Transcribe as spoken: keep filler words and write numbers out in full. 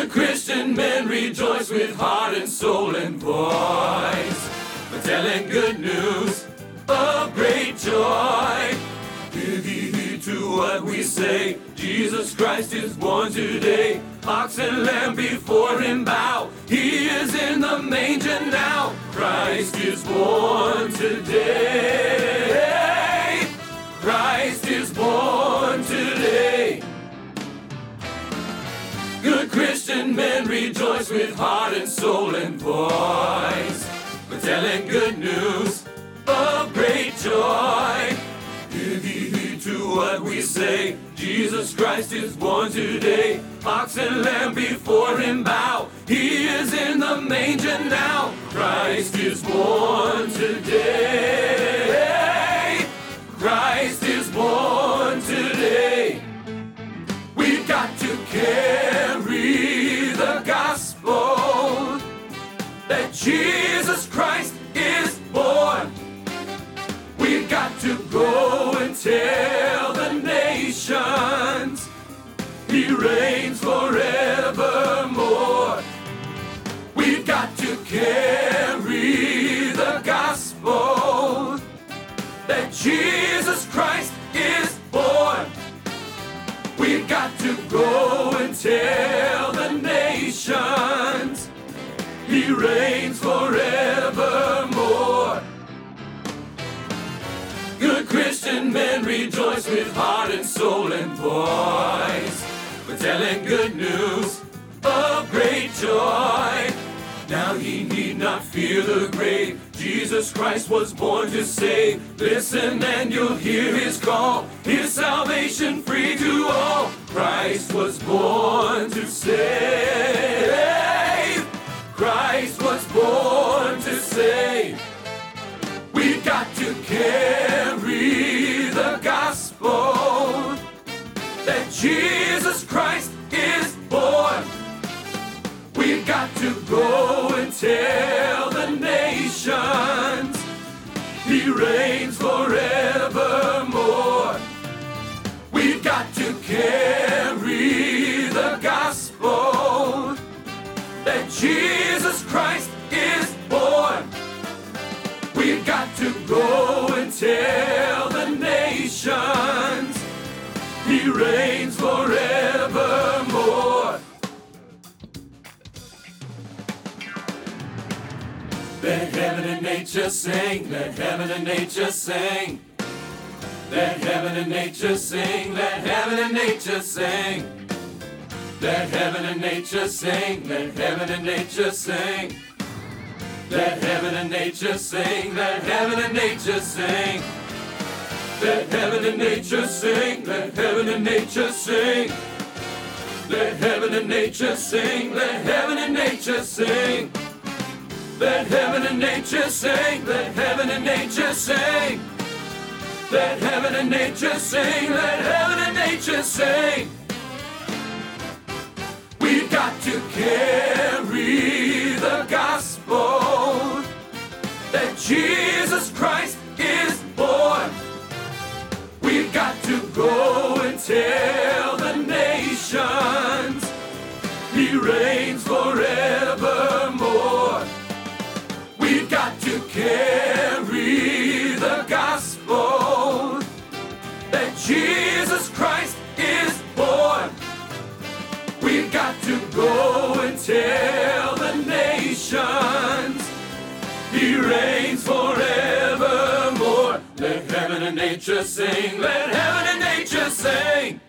Good Christian men rejoice with heart and soul and voice. We're telling good news of great joy. Give ye heed to what we say. Jesus Christ is born today. Ox and lamb before him bow. He is in the manger now. Christ is born today. Christ is born today. Good Christian men rejoice with heart and soul and voice. We're telling good news of great joy. Give ye heed to what we say. Jesus Christ is born today. Ox and lamb before him bow. He is in the manger now. Christ is born today. Christ is born today. We've got to carry the gospel that Jesus Christ is born. We've got to go and tell the nations he reigns forevermore. We've got to carry the gospel that Jesus Christ is born. We've got to go and tell the nations he reigns forevermore. Good Christian men rejoice with heart and soul and voice. We're telling good news of great joy. Now ye need not fear the grave. Jesus Christ was born to save. Listen and you'll hear his call. His salvation free to all. Christ was born to save. Christ was born to save. We've got to carry the gospel that Jesus Christ is born. We've got to go and tell the nations he reigns forevermore. We've got to carry the gospel that Jesus Christ is born. We've got to go and tell the nations he reigns forevermore. Let heaven and nature sing, let heaven and nature sing. Let heaven and nature sing, let heaven and nature sing. Let heaven and nature sing, let heaven and nature sing. Let heaven and nature sing, let heaven and nature sing. Let heaven and nature sing, let heaven and nature sing. Let heaven and nature sing, let heaven and nature sing. Let heaven and nature sing, let heaven and nature sing. Let heaven and nature sing, let heaven and nature sing. We've got to carry the gospel that Jesus Christ is born. We've got to go and tell the nations he reigns forevermore. We've got to carry the gospel that Jesus Christ is born. We've got to go and tell the nations he reigns forevermore. Let heaven and nature sing, let heaven and nature sing.